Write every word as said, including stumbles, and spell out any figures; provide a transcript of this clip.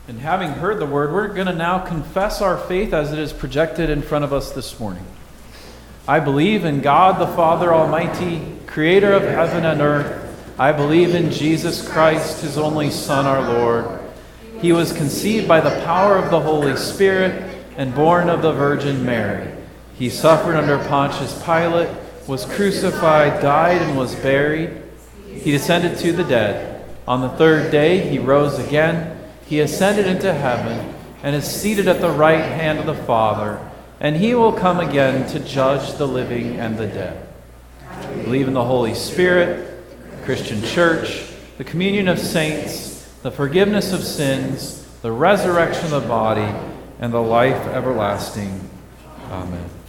And having heard the word, we're going to now confess our faith as it is projected in front of us this morning. I believe in God the Father Almighty, creator of heaven and earth. I believe in Jesus Christ, his only Son, our Lord. He was conceived by the power of the Holy Spirit and born of the Virgin Mary. He suffered under Pontius Pilate, was crucified, died, and was buried. He descended to the dead. On the third day he rose again. He ascended into heaven and is seated at the right hand of the Father, and he will come again to judge the living and the dead. I believe in the Holy Spirit, the Christian Church, the communion of saints, the forgiveness of sins, the resurrection of the body, and the life everlasting. Amen.